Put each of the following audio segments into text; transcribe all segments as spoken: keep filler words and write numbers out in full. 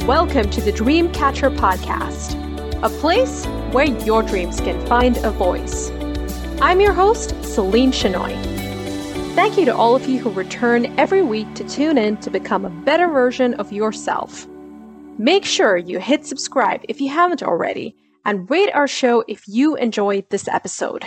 Welcome to the Dreamcatcher Podcast, a place where your dreams can find a voice. I'm your host, Celine Chenoy. Thank you to all of you who return every week to tune in to become a better version of yourself. Make sure you hit subscribe if you haven't already, and rate our show if you enjoyed this episode.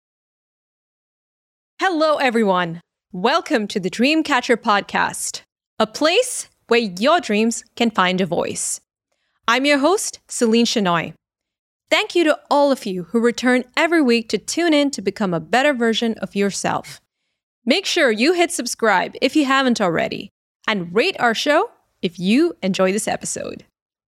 Hello, everyone. Welcome to the Dreamcatcher Podcast, a place where your dreams can find a voice. I'm your host, Celine Chenoy. Thank you to all of you who return every week to tune in to become a better version of yourself. Make sure you hit subscribe if you haven't already, and rate our show if you enjoy this episode.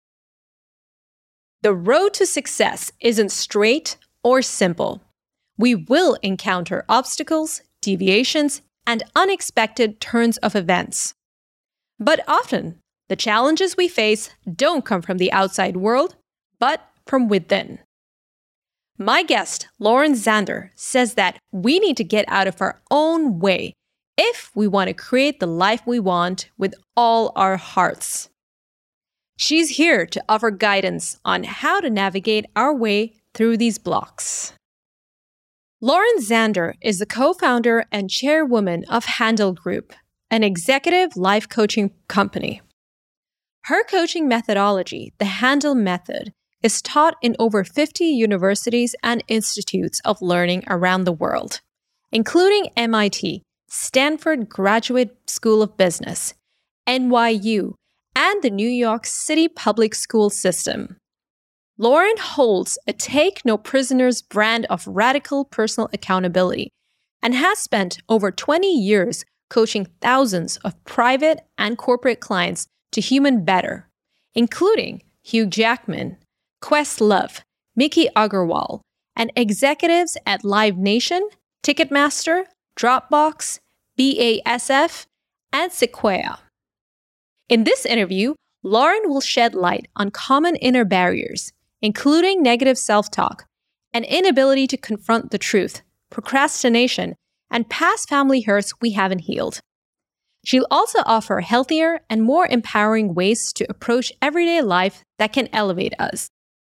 The road to success isn't straight or simple. We will encounter obstacles, deviations, and unexpected turns of events. But often, the challenges we face don't come from the outside world, but from within. My guest, Lauren Zander, says that we need to get out of our own way if we want to create the life we want with all our hearts. She's here to offer guidance on how to navigate our way through these blocks. Lauren Zander is the co-founder and chairwoman of Handle Group, an executive life coaching company. Her coaching methodology, the Handle Method, is taught in over fifty universities and institutes of learning around the world, including M I T, Stanford Graduate School of Business, N Y U, and the New York City Public School System. Lauren holds a Take No Prisoners brand of radical personal accountability and has spent over twenty years coaching thousands of private and corporate clients to human better, including Hugh Jackman, Questlove, Miki Agarwal, and executives at Live Nation, Ticketmaster, Dropbox, B A S F, and Sequoia. In this interview, Lauren will shed light on common inner barriers, including negative self-talk, an inability to confront the truth, procrastination, and past family hurts we haven't healed. She'll also offer healthier and more empowering ways to approach everyday life that can elevate us.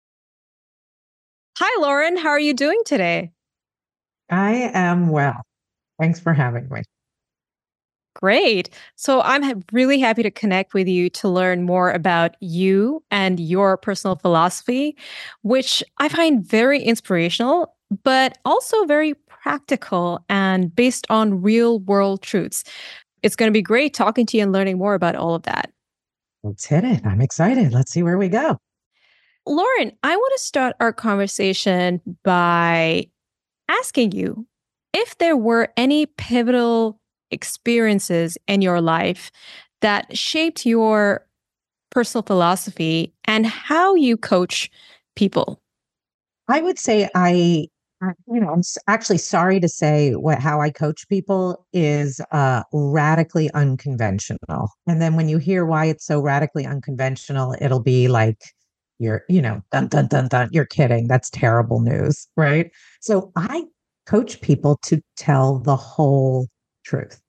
Hi, Lauren. How are you doing today? I am well. Thanks for having me. Great. So I'm ha- really happy to connect with you to learn more about you and your personal philosophy, which I find very inspirational, but also very practical and based on real world truths. It's going to be great talking to you and learning more about all of that. Let's hit it. I'm excited. Let's see where we go. Lauren, I want to start our conversation by asking you if there were any pivotal experiences in your life that shaped your personal philosophy and how you coach people. I would say I, you know, I'm actually sorry to say what how I coach people is uh, radically unconventional. And then when you hear why it's so radically unconventional, it'll be like, you're, you know, dun, dun, dun, dun, you're kidding. That's terrible news, right? So I coach people to tell the whole truth.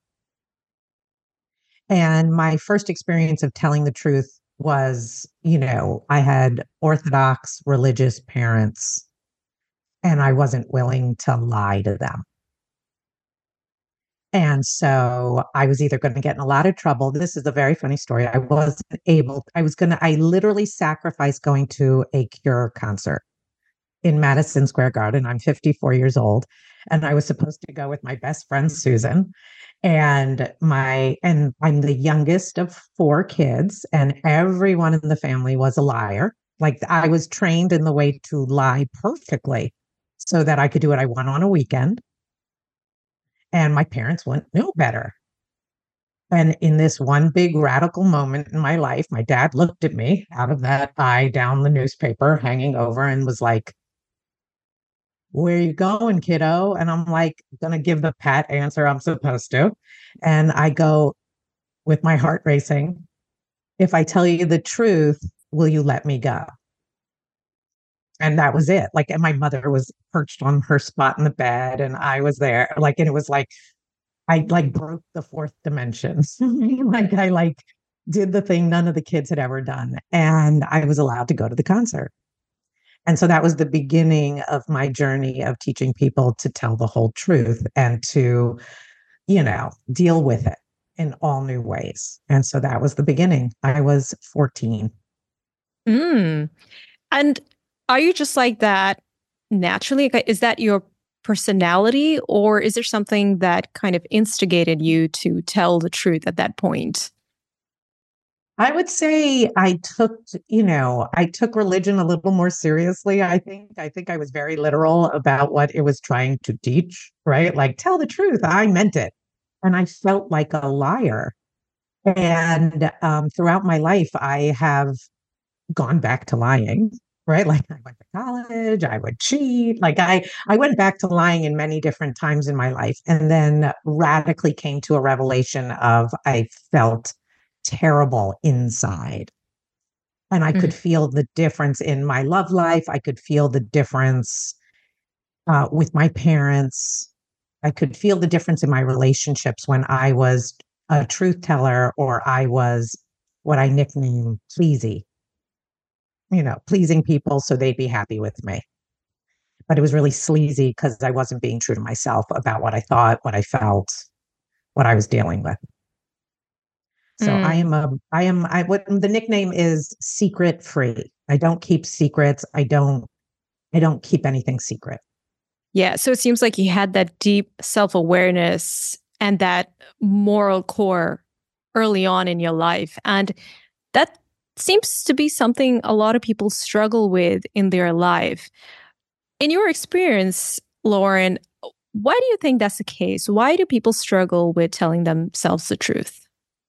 And my first experience of telling the truth was, you know, I had Orthodox religious parents, and I wasn't willing to lie to them. And so I was either going to get in a lot of trouble. This is a very funny story. I wasn't able, I was going to, I literally sacrificed going to a Cure concert in Madison Square Garden. I'm fifty-four years old. And I was supposed to go with my best friend, Susan. And my, and I'm the youngest of four kids, and everyone in the family was a liar. Like I was trained in the way to lie perfectly so that I could do what I want on a weekend. And my parents wouldn't know better. And in this one big radical moment in my life, my dad looked at me out of that eye down the newspaper hanging over and was like, "Where you going, kiddo?" And I'm like, gonna give the pat answer I'm supposed to. And I go with my heart racing, "If I tell you the truth, will you let me go?" And that was it. Like, and my mother was perched on her spot in the bed, and I was there. Like, and it was like, I like broke the fourth dimension. Like I like did the thing none of the kids had ever done. And I was allowed to go to the concert. And so that was the beginning of my journey of teaching people to tell the whole truth and to, you know, deal with it in all new ways. And so that was the beginning. I was fourteen. Mm. And are you just like that naturally? Like, is that your personality, or is there something that kind of instigated you to tell the truth at that point? I would say I took, you know, I took religion a little more seriously. I think I think I was very literal about what it was trying to teach, right? Like tell the truth. I meant it. And I felt like a liar. And um, throughout my life, I have gone back to lying, right? Like I went to college, I would cheat. Like I I went back to lying in many different times in my life and then radically came to a revelation of I felt terrible inside. And I could Mm. feel the difference in my love life. I could feel the difference uh, with my parents. I could feel the difference in my relationships when I was a truth teller or I was what I nicknamed pleasy, you know, pleasing people so they'd be happy with me. But it was really sleazy because I wasn't being true to myself about what I thought, what I felt, what I was dealing with. So I Mm. am a, I am, I, what the nickname is secret free. I don't keep secrets. I don't, I don't keep anything secret. Yeah. So it seems like you had that deep self awareness and that moral core early on in your life. And that seems to be something a lot of people struggle with in their life. In your experience, Lauren, why do you think that's the case? Why do people struggle with telling themselves the truth?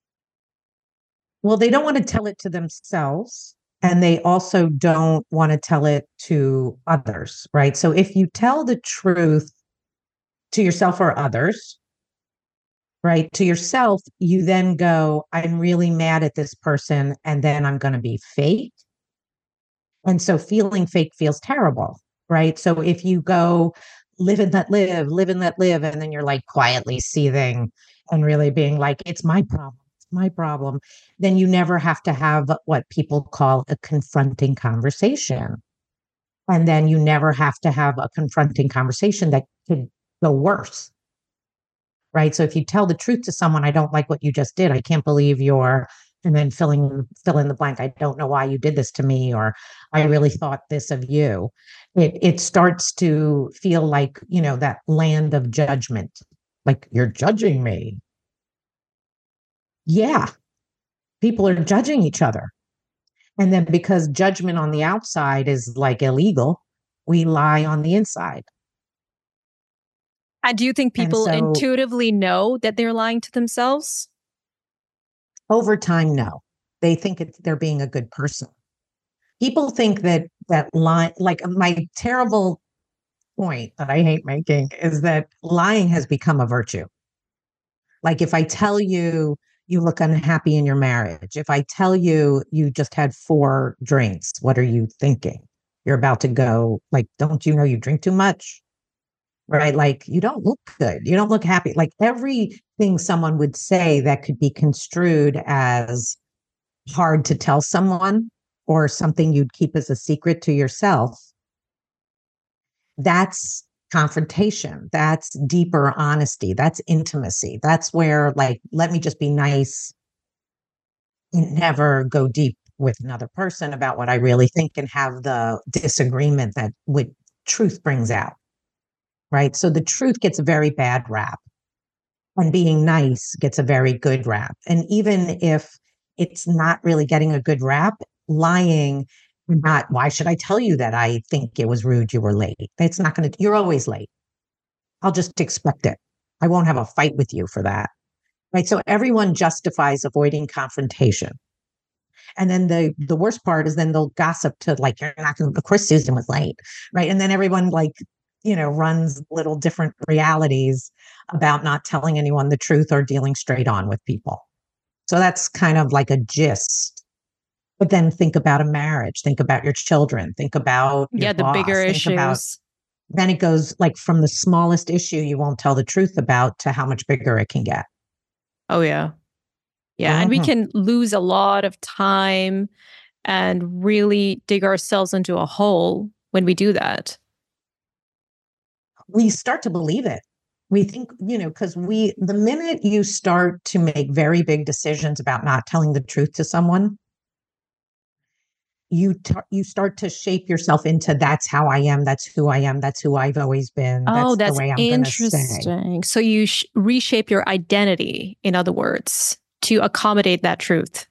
Well, they don't want to tell it to themselves. And they also don't want to tell it to others, right? So if you tell the truth to yourself or others, right, to yourself, you then go, I'm really mad at this person, and then I'm going to be fake. And so feeling fake feels terrible, right? So if you go live and let live, live and let live, and then you're like quietly seething and really being like, it's my problem, it's my problem, then you never have to have what people call a confronting conversation. And then you never have to have a confronting conversation that could go worse, right? So if you tell the truth to someone, I don't like what you just did. I can't believe you're, and then filling fill in the blank. I don't know why you did this to me, or I really thought this of you. It it starts to feel like, you know, that land of judgment. Like you're judging me. Yeah, people are judging each other. And then because judgment on the outside is like illegal, we lie on the inside. And do you think And people so intuitively know that they're lying to themselves? over time, no, they think it's, they're being a good person. People think that that lie, like my terrible point that I hate making is that lying has become a virtue. Like if I tell you you look unhappy in your marriage, if I tell you you just had four drinks, what are you thinking? You're about to go, like, don't you know you drink too much? Right? Like you don't look good. You don't look happy. Like everything someone would say that could be construed as hard to tell someone or something you'd keep as a secret to yourself, that's confrontation. That's deeper honesty. That's intimacy. That's where, like, let me just be nice and never go deep with another person about what I really think and have the disagreement that what truth brings out. Right. So the truth gets a very bad rap and being nice gets a very good rap. And even if it's not really getting a good rap, lying, not, why should I tell you that I think it was rude you were late? It's not going to, you're always late. I'll just expect it. I won't have a fight with you for that. Right. So everyone justifies avoiding confrontation. And then the the worst part is then they'll gossip to like, you're not going to, of course, Susan was late. Right. And then everyone like, you know, runs little different realities about not telling anyone the truth or dealing straight on with people. So that's kind of like a gist. But then think about a marriage, think about your children, think about your Yeah, the bigger boss, think about, issues. then it goes like from the smallest issue you won't tell the truth about to how much bigger it can get. Oh, yeah. Yeah. And we Mhm. can lose a lot of time and really dig ourselves into a hole when we do that. We start to believe it. We think, you know, because we, the minute you start to make very big decisions about not telling the truth to someone, you t- you start to shape yourself into that's how I am, that's who I am, that's who I've always been, Oh, that's the that's way I'm going to stay. interesting. So you sh- reshape your identity, in other words, to accommodate that truth.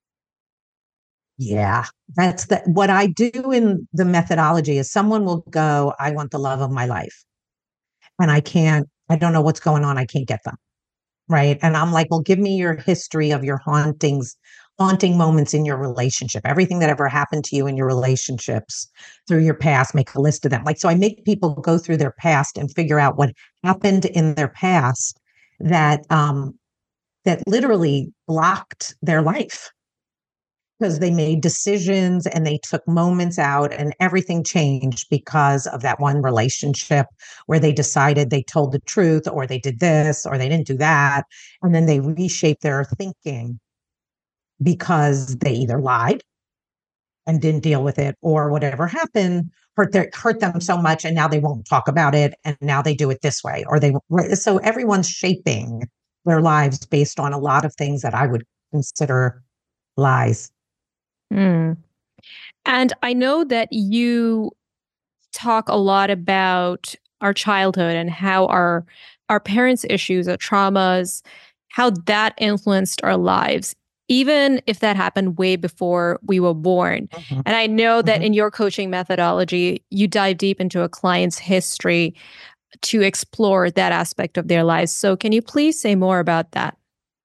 Yeah, that's the what I do in the methodology is someone will go, I want the love of my life. And I can't, I don't know what's going on. I can't get them. Right. And I'm like, well, give me your history of your hauntings, haunting moments in your relationship, everything that ever happened to you in your relationships through your past, make a list of them. Like, so I make people go through their past and figure out what happened in their past that, um, that literally blocked their life because they made decisions and they took moments out and everything changed because of that one relationship where they decided they told the truth or they did this or they didn't do that. And then they reshaped their thinking because they either lied and didn't deal with it or whatever happened hurt their hurt them so much and now they won't talk about it and now they do it this way or they so everyone's shaping their lives based on a lot of things that I would consider lies. Mm. And I know that you talk a lot about our childhood and how our our parents' issues, our traumas, how that influenced our lives, even if that happened way before we were born. Mhm. And I know that Mhm. in your coaching methodology, you dive deep into a client's history to explore that aspect of their lives. So can you please say more about that?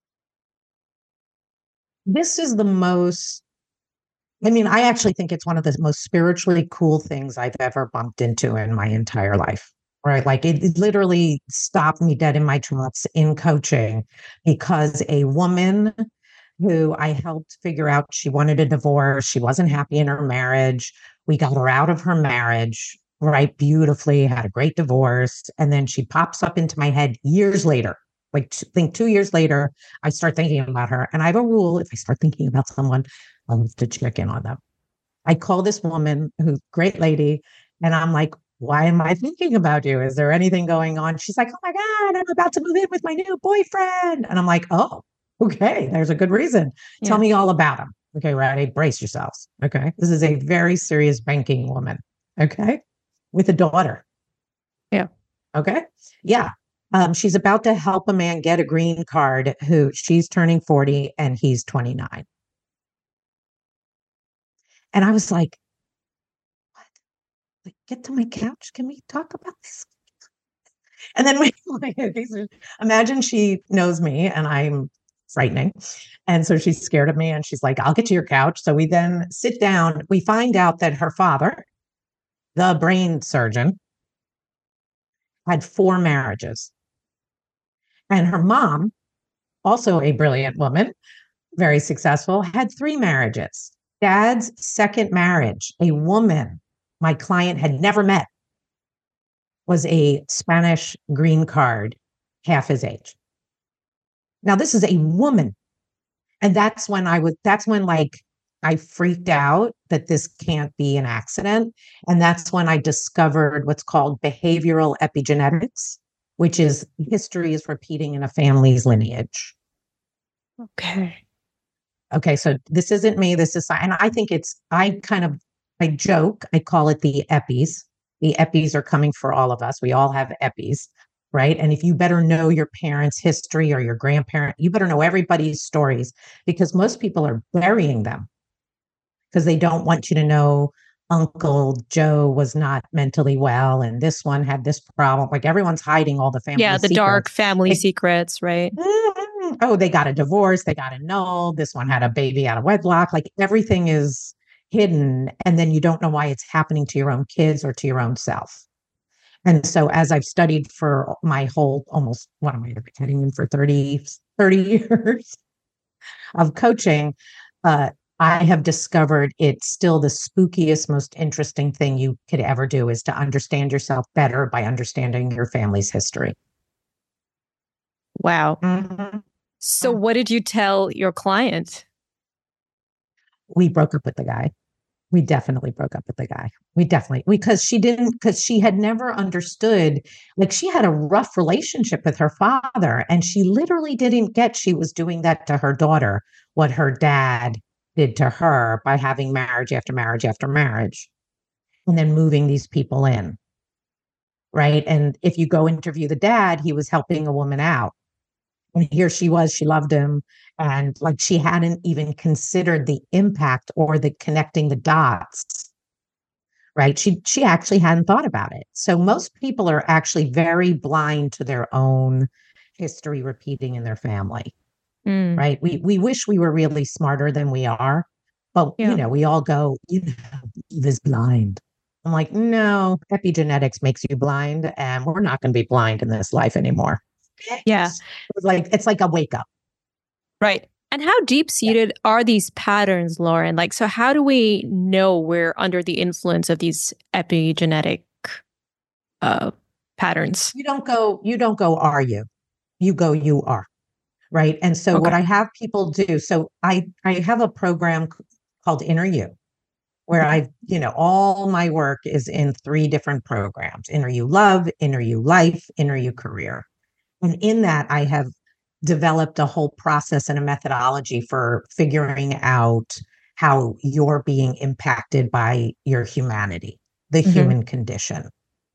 This is the most, I mean, I actually think it's one of the most spiritually cool things I've ever bumped into in my entire life. Right. Like it, it literally stopped me dead in my tracks in coaching because a woman who I helped figure out she wanted a divorce, she wasn't happy in her marriage. We got her out of her marriage, right? Beautifully, had a great divorce. And then she pops up into my head years later. Like, t- think two years later, I start thinking about her. And I have a rule if I start thinking about someone, I have to check in on them. I call this woman who's a great lady, and I'm like, why am I thinking about you? Is there anything going on? She's like, oh my God, I'm about to move in with my new boyfriend. And I'm like, oh, okay, there's a good reason. Tell Yeah. me all about him. Okay, ready? Brace yourselves. Okay. This is a very serious banking woman. Okay. With a daughter. Yeah. Okay. Yeah. Um, she's about to help a man get a green card who she's turning forty and he's twenty-nine. And I was like, like, get to my couch. Can we talk about this? And then we like, imagine she knows me and I'm frightening. And so she's scared of me and she's like, I'll get to your couch. So we then sit down. We find out that her father, the brain surgeon, had four marriages. And her mom, also a brilliant woman, very successful, had three marriages. Dad's second marriage, a woman my client had never met, was a Spanish green card, half his age. Now, this is a woman. And that's when I was, that's when like I freaked out that this can't be an accident. And that's when I discovered what's called behavioral epigenetics, which is history is repeating in a family's lineage. Okay. Okay, so this isn't me. This is, and I think it's, I kind of, I joke, I call it the epis. The epis are coming for all of us. We all have epis, right? And if you better know your parents' history or your grandparent, you better know everybody's stories because most people are burying them because they don't want you to know Uncle Joe was not mentally well and this one had this problem. Like everyone's hiding all the family Yeah, the dark secrets. family It, secrets, right? Mm, oh, they got a divorce, they got annulled, this one had a baby out of wedlock. Like everything is hidden. And then you don't know why it's happening to your own kids or to your own self. And so as I've studied for my whole almost what am I heading in for thirty thirty years of coaching, uh, I have discovered it's still the spookiest, most interesting thing you could ever do is to understand yourself better by understanding your family's history. Wow. Mhm. So what did you tell your client? We broke up with the guy. We definitely broke up with the guy. We definitely, because she didn't, because she had never understood, like she had a rough relationship with her father, and she literally didn't get she was doing that to her daughter, what her dad did to her by having marriage after marriage after marriage, and then moving these people in. Right. And if you go interview the dad, he was helping a woman out. And here she was, she loved him. And like she hadn't even considered the impact or the connecting the dots. Right. She she actually hadn't thought about it. So most people are actually very blind to their own history repeating in their family. Mm, Right. We we wish we were really smarter than we are. But you yeah. know, we all go, you know, Eve is blind. I'm like, no, epigenetics makes you blind, and we're not going to be blind in this life anymore. Yeah. It's like it's like a wake up. Right. And how deep Yeah. seated are these patterns, Lauren? Like, so how do we know we're under the influence of these epigenetic uh, patterns? You don't go, you don't go, are you? You go, you are. Right. And so what Okay. I have people do, so I I have a program c- called Inner You, where Okay. I, you know, all my work is in three different programs: Inner You Love, Inner You Life, Inner You Career. And in that, I have developed a whole process and a methodology for figuring out how you're being impacted by your humanity, the Hmm. human condition.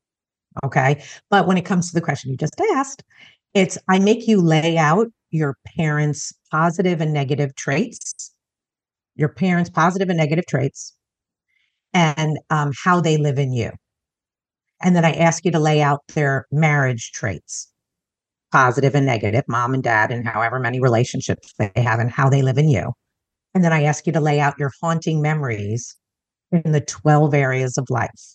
Okay. But when it comes to the question you just asked, it's I make you lay out your parents' positive and negative traits, your parents' positive and negative traits, and um, how they live in you. And then I ask you to lay out their marriage traits, positive and negative, mom and dad, and however many relationships they have and how they live in you. And then I ask you to lay out your haunting memories in the twelve areas of life.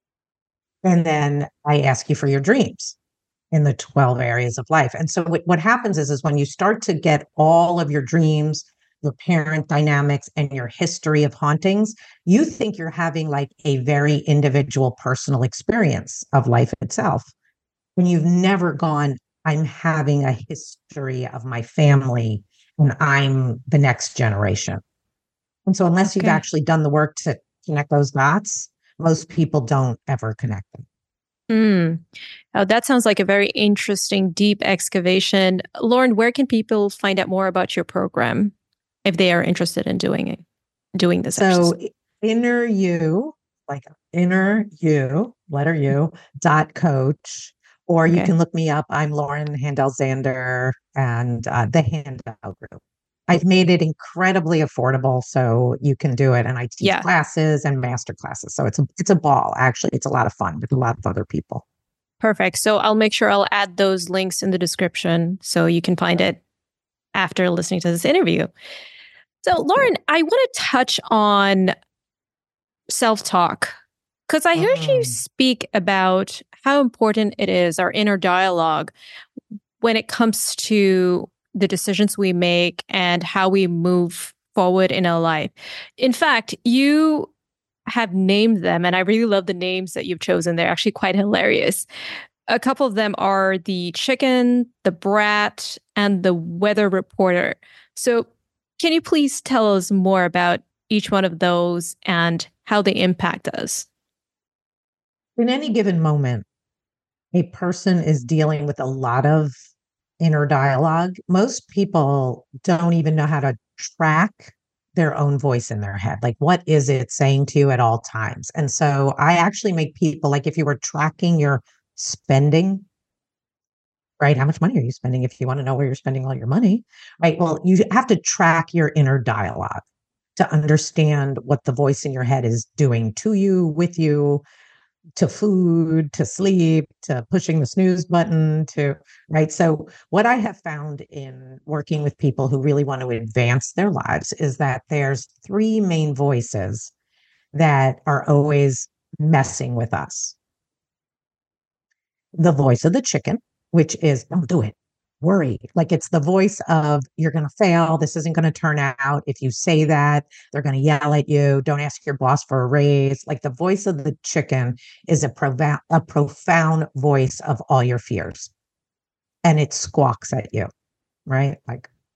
And then I ask you for your dreams in the twelve areas of life. And so what, what happens is, is when you start to get all of your dreams, your parent dynamics, and your history of hauntings, you think you're having like a very individual personal experience of life itself. When you've never gone, I'm having a history of my family and I'm the next generation. And so unless you've Okay. actually done the work to connect those dots, most people don't ever connect them. Mm. Oh, that sounds like a very interesting, deep excavation. Lauren, where can people find out more about your program if they are interested in doing it, doing this exercise? So inner you, like inner you, letter U, dot coach, or you Okay. can look me up. I'm Lauren Handel Zander and uh, the Handel Group. I've made it incredibly affordable so you can do it. And I teach Yeah. classes and master classes. So it's a, it's a ball. Actually, it's a lot of fun with a lot of other people. Perfect. So I'll make sure I'll add those links in the description so you can find it after listening to this interview. So, Lauren, I want to touch on self talk because I heard you Mm. speak about how important it is, our inner dialogue, when it comes to the decisions we make and how we move forward in our life. In fact, you have named them, and I really love the names that you've chosen. They're actually quite hilarious. A couple of them are the chicken, the brat, and the weather reporter. So, can you please tell us more about each one of those and how they impact us? In any given moment, a person is dealing with a lot of inner dialogue. Most people don't even know how to track their own voice in their head. Like, what is it saying to you at all times? And so I actually make people like if you were tracking your spending, right? How much money are you spending if you want to know where you're spending all your money, right? Well, you have to track your inner dialogue to understand what the voice in your head is doing to you, with you, to food, to sleep, to pushing the snooze button, to right. So, what I have found in working with people who really want to advance their lives is that there's three main voices that are always messing with us. The voice of the chicken, which is don't do it, worry. Like it's the voice of you're going to fail. This isn't going to turn out. If you say that, they're going to yell at you. Don't ask your boss for a raise. Like the voice of the chicken is a profound, a profound voice of all your fears. And it squawks at you, right? Like,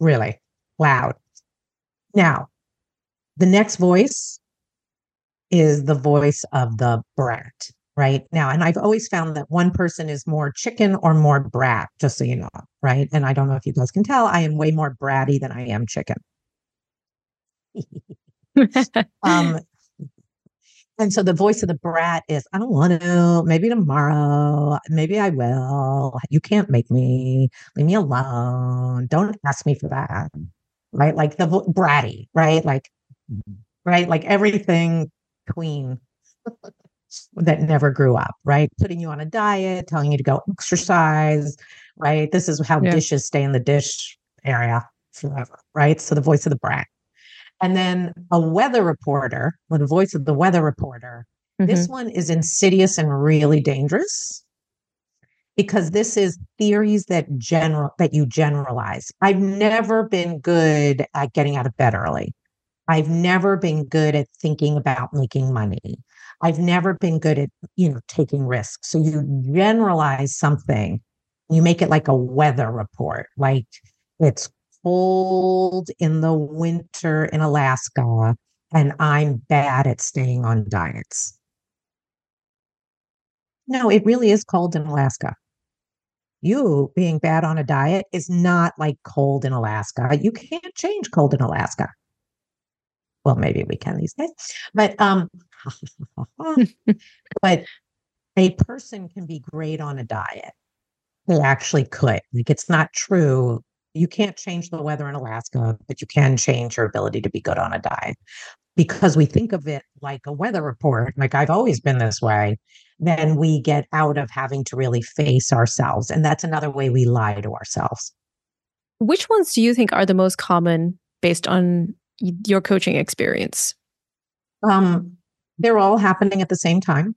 really loud. Now, the next voice is the voice of the brat, right? Now, and I've always found that one person is more chicken or more brat, just so you know, right? And I don't know if you guys can tell, I am way more bratty than I am chicken. um, and so the voice of the brat is, I don't want to, maybe tomorrow, maybe I will. You can't make me, leave me alone. Don't ask me for that. Right? Like the vo- bratty, right? Like, right? Like everything queen that never grew up, right? Putting you on a diet, telling you to go exercise, right? This is how Yeah. dishes stay in the dish area forever, right? So the voice of the brat. And then a weather reporter, well, the voice of the weather reporter, this Mm-hmm. one is insidious and really dangerous because this is theories that general that you generalize. I've never been good at getting out of bed early. I've never been good at thinking about making money. I've never been good at, you know, taking risks. So you generalize something, you make it like a weather report, like it's cold in the winter in Alaska and I'm bad at staying on diets. No, it really is cold in Alaska. You being bad on a diet is not like cold in Alaska. You can't change cold in Alaska. Well, maybe we can these days. But um but a person can be great on a diet. They actually could. Like it's not true. You can't change the weather in Alaska, but you can change your ability to be good on a diet. Because we think of it like a weather report, like I've always been this way, then we get out of having to really face ourselves. And that's another way we lie to ourselves. Which ones do you think are the most common based on y- your coaching experience? Um, they're all happening at the same time.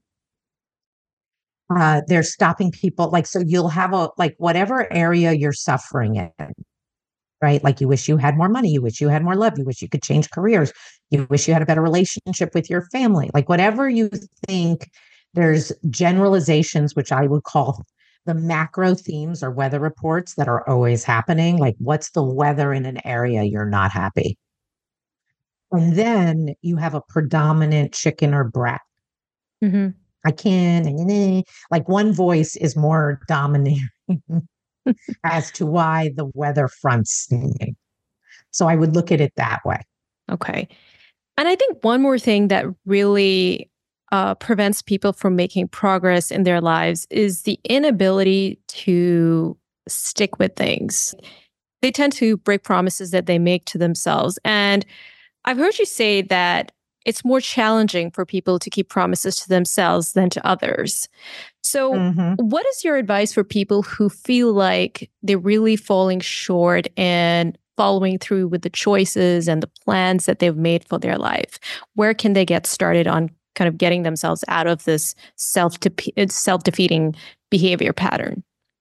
Uh, they're stopping people. Like, so you'll have a, like, whatever area you're suffering in, right? Like, you wish you had more money. You wish you had more love. You wish you could change careers. You wish you had a better relationship with your family. Like, whatever you think, there's generalizations, which I would call the macro themes or weather reports that are always happening. Like, what's the weather in an area you're not happy? And then you have a predominant chicken or brat. Mm-hmm. I can, like one voice is more dominating as to why the weather front's singing. So I would look at it that way. Okay. And I think one more thing that really uh, prevents people from making progress in their lives is the inability to stick with things. They tend to break promises that they make to themselves. And I've heard you say that it's more challenging for people to keep promises to themselves than to others. So, Mm-hmm. what is your advice for people who feel like they're really falling short and following through with the choices and the plans that they've made for their life? Where can they get started on kind of getting themselves out of this self self defeating behavior pattern?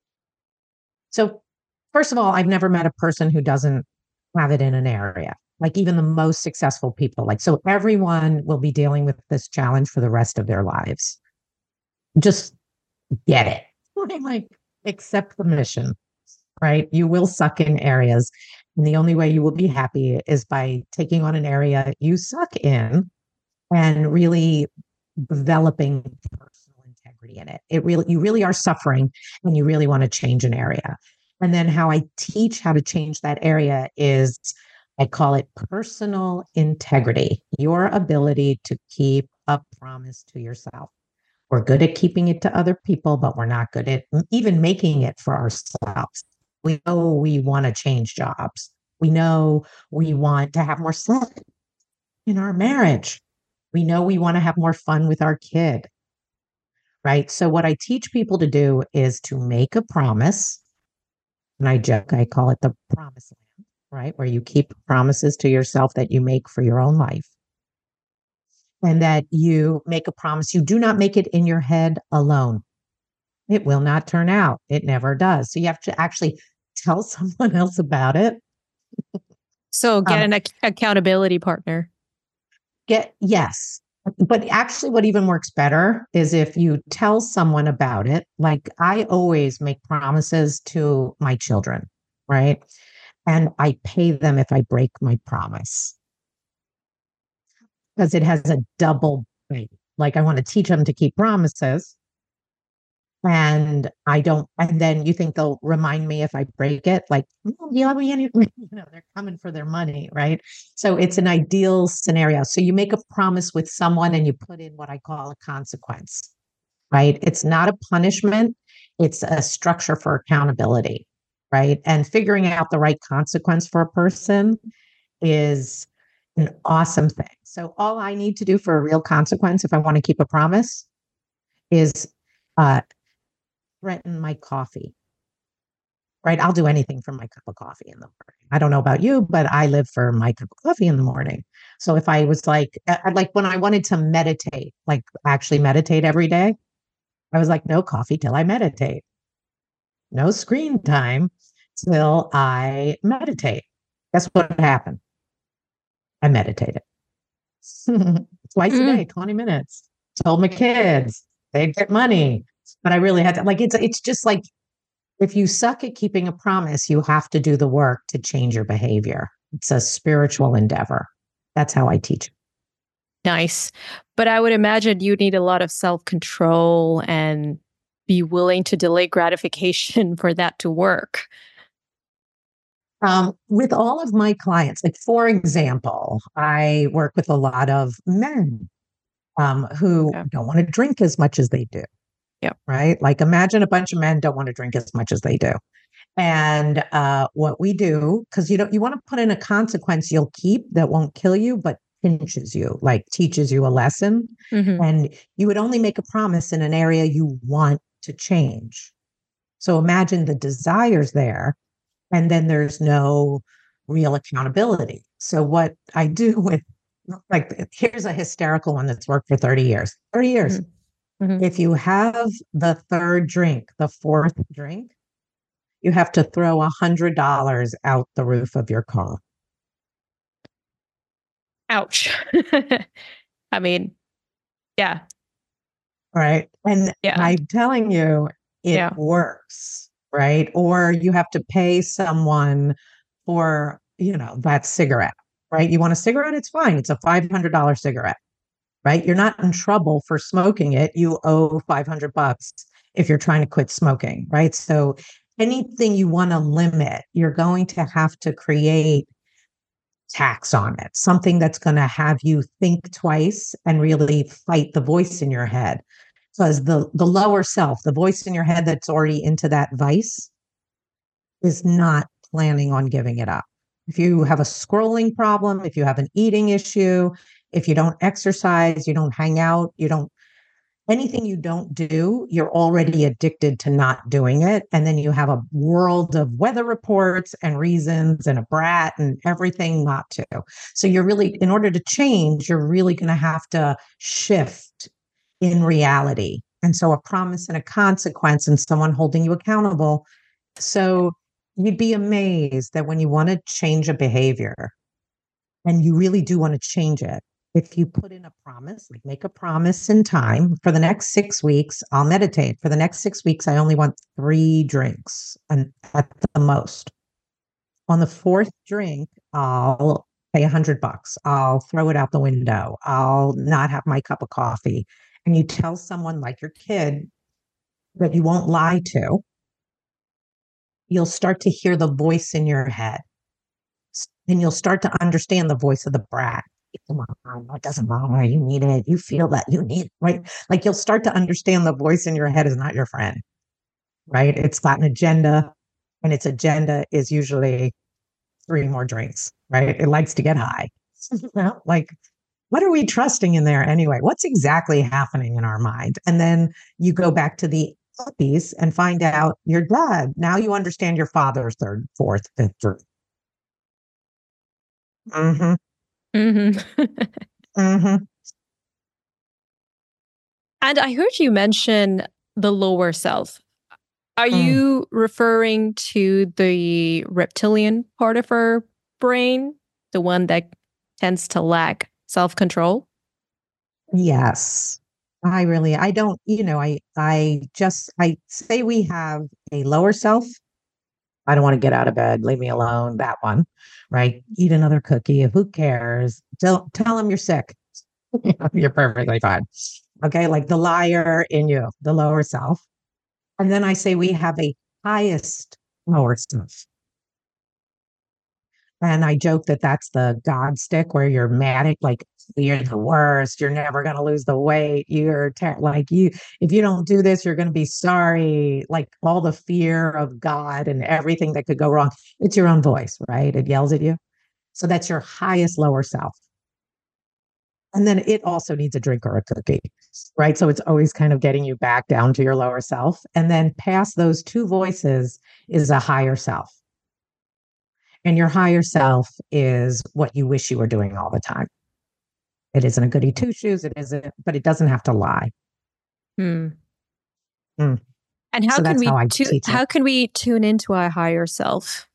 So, first of all, I've never met a person who doesn't have it in an area. Like even the most successful people. Like, so everyone will be dealing with this challenge for the rest of their lives. Just get it. Like, accept the mission, right? You will suck in areas. And the only way you will be happy is by taking on an area you suck in and really developing personal integrity in it. It really, you really are suffering and you really want to change an area. And then how I teach how to change that area is I call it personal integrity, your ability to keep a promise to yourself. We're good at keeping it to other people, but we're not good at even making it for ourselves. We know we want to change jobs. We know we want to have more sex in our marriage. We know we want to have more fun with our kid, right? So, what I teach people to do is to make a promise. And I joke, I call it the promise land, right? Where you keep promises to yourself that you make for your own life. And that you make a promise. You do not make it in your head alone. It will not turn out. It never does. So you have to actually tell someone else about it. So, get Um, an ac- accountability partner. get yes. But actually, what even works better is if you tell someone about it. Like I always make promises to my children, right? and I pay them if I break my promise because it has a double thing. Like I want to teach them to keep promises. And I don't, and then you think they'll remind me if I break it, like, oh, yeah, we, you know, they're coming for their money, right? So it's an ideal scenario. So you make a promise with someone and you put in what I call a consequence, right? It's not a punishment, it's a structure for accountability, right? And figuring out the right consequence for a person is an awesome thing. So all I need to do for a real consequence, if I want to keep a promise, is uh, threaten my coffee, right? I'll do anything for my cup of coffee in the morning. I don't know about you, but I live for my cup of coffee in the morning. So if I was like, I, like when I wanted to meditate, like actually meditate every day, I was like, no coffee till I meditate, no screen time till I meditate. Guess what happened? I meditated twice a day, Mm. twenty minutes. Told my kids they'd get money, but I really had to, like, it's, it's just like, if you suck at keeping a promise, you have to do the work to change your behavior. It's a spiritual endeavor. That's how I teach. Nice. But I would imagine you need a lot of self control and be willing to delay gratification for that to work. Um, with all of my clients, like for example, I work with a lot of men um, who Yeah. don't want to drink as much as they do, Yeah. right? Like imagine a bunch of men don't want to drink as much as they do. And uh, what we do, because you don't, you want to put in a consequence you'll keep that won't kill you, but pinches you, like teaches you a lesson. Hmm. And you would only make a promise in an area you want to change. So imagine the desires there, and then there's no real accountability. So what I do with, like, here's a hysterical one that's worked for thirty years. thirty years. Hmm. Hmm. If you have the third drink, the fourth drink, you have to throw a hundred dollars out the roof of your car. Ouch. I mean, yeah. Right. And Yeah. I'm telling you, it Yeah. works. Right. Or you have to pay someone for, you know, that cigarette. Right. You want a cigarette? It's fine. It's a five hundred dollars cigarette. Right. You're not in trouble for smoking it. You owe five hundred bucks if you're trying to quit smoking. Right. So anything you want to limit, you're going to have to create tax on it, something that's going to have you think twice and really fight the voice in your head. Because the, the lower self, the voice in your head that's already into that vice, is not planning on giving it up. If you have a scrolling problem, if you have an eating issue, if you don't exercise, you don't hang out, you don't, anything you don't do, you're already addicted to not doing it. And then you have a world of weather reports and reasons and a brat and everything not to. So you're really, in order to change, you're really going to have to shift in reality. And so a promise and a consequence and someone holding you accountable. So you'd be amazed that when you want to change a behavior and you really do want to change it, if you put in a promise, like make a promise in time for the next six weeks, I'll meditate. For the next six weeks, I only want three drinks and at the most. On the fourth drink, I'll pay a hundred bucks. I'll throw it out the window. I'll not have my cup of coffee. And you tell someone like your kid that you won't lie to, you'll start to hear the voice in your head. And you'll start to understand the voice of the brat. Come on, it doesn't matter. You need it. You feel that you need it, right? Like you'll start to understand the voice in your head is not your friend, right? It's got an agenda, and its agenda is usually three more drinks, right? It likes to get high. Like, what are we trusting in there anyway? What's exactly happening in our mind? And then you go back to the puppies and find out your dad. Now you understand your father's third, fourth, fifth drink. Mm-hmm. Hmm. Mm-hmm. And I heard you mention the lower self. Are Mm. you referring to the reptilian part of our brain, the one that tends to lack self control? Yes. I really, I don't, you know, I, I just, I say we have a lower self I don't want to get out of bed. Leave me alone. That one, right? Eat another cookie. Who cares? Don't tell them you're sick. You're perfectly fine. Okay. Like the liar in you, the lower self. And then I say we have a highest lower self. And I joke that that's the God stick where you're mad at, like, you're the worst. You're never going to lose the weight. You're ter- like, you, if you don't do this, you're going to be sorry. Like all the fear of God and everything that could go wrong. It's your own voice, right? It yells at you. So that's your highest lower self. And then it also needs a drink or a cookie, right? So it's always kind of getting you back down to your lower self. And then past those two voices is a higher self. And your higher self is what you wish you were doing all the time. It isn't a goody two shoes. It isn't, but it doesn't have to lie. Hmm. Mm. And how So can that's we how I tu- teach it. how can we tune into our higher self?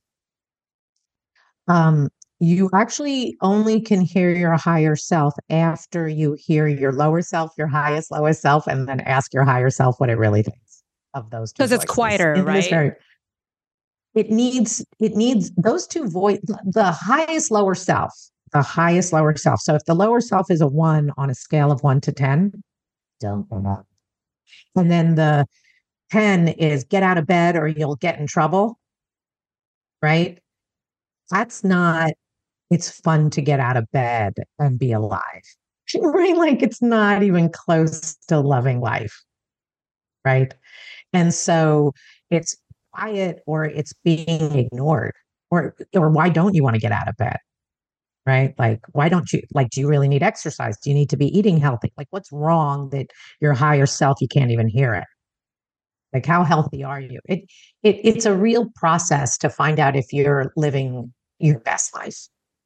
Um, you actually only can hear your higher self after you hear your lower self, your highest lowest self, and then ask your higher self what it really thinks of those two Because it's voices. quieter, In this right? very, it needs it needs those two voice the highest lower self, the highest lower self. So if the lower self is a one on a scale of one to ten, don't go up. And then the ten is get out of bed or you'll get in trouble, right? That's not, it's fun to get out of bed and be alive. Right? Like it's not even close to loving life. Right. And so it's quiet or it's being ignored. Or or why don't you want to get out of bed? Right? Like, why don't you like, do you really need exercise? Do you need to be eating healthy? Like, what's wrong that your higher self, you can't even hear it? Like, how healthy are you? It it it's a real process to find out if you're living your best life.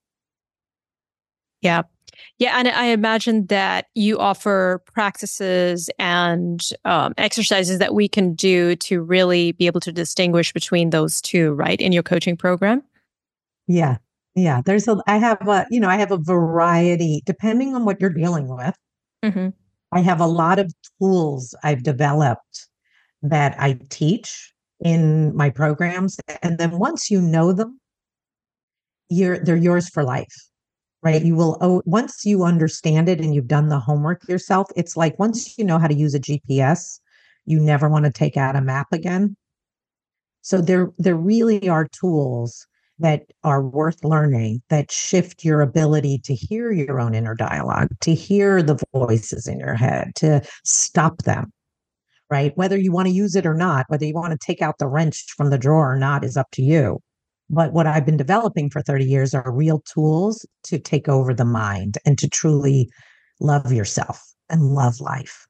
Yeah. Yeah. And I imagine that you offer practices and um, exercises that we can do to really be able to distinguish between those two, right? In your coaching program? Yeah. Yeah. There's a, I have a, you know, I have a variety depending on what you're dealing with. Mm-hmm. I have a lot of tools I've developed that I teach in my programs. And then once you know them, you're, they're yours for life. Right. You will, oh, once you understand it and you've done the homework yourself, it's like once you know how to use a G P S, you never want to take out a map again. So there, there really are tools that are worth learning that shift your ability to hear your own inner dialogue, to hear the voices in your head, to stop them, right? Whether you want to use it or not, whether you want to take out the wrench from the drawer or not is up to you. But what I've been developing for thirty years are real tools to take over the mind and to truly love yourself and love life.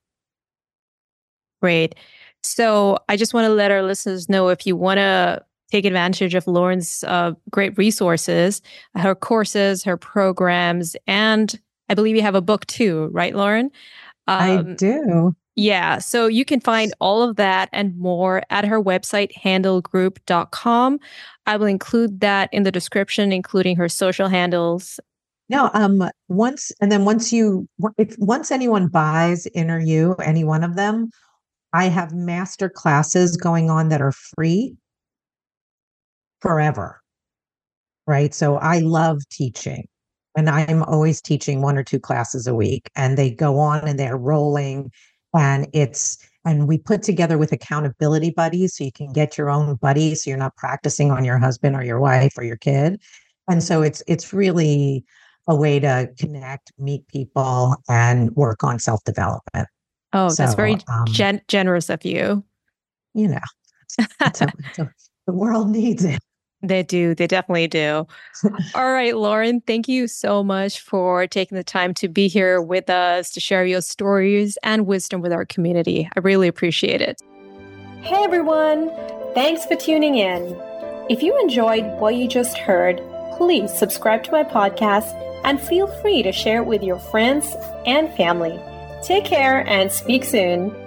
Great. So I just want to let our listeners know if you want to take advantage of Lauren's uh, great resources, her courses, her programs, and I believe you have a book too, right, Lauren? Um, I do. Yeah. So you can find all of that and more at her website, handle group dot com. I will include that in the description, including her social handles. No, um, once and then once you if once anyone buys Inner You, any one of them, I have master classes going on that are free forever. Right. So I love teaching. And I'm always teaching one or two classes a week. And they go on and they're rolling. And it's and we put together with accountability buddies so you can get your own buddy so you're not practicing on your husband or your wife or your kid. And so it's it's really a way to connect, meet people, and work on self-development. Oh, So that's very um, gen- generous of you. you know, it's a, it's a, the world needs it. They do. They definitely do. All right, Lauren, thank you so much for taking the time to be here with us to share your stories and wisdom with our community. I really appreciate it. Hey, everyone. Thanks for tuning in. If you enjoyed what you just heard, please subscribe to my podcast and feel free to share it with your friends and family. Take care and speak soon.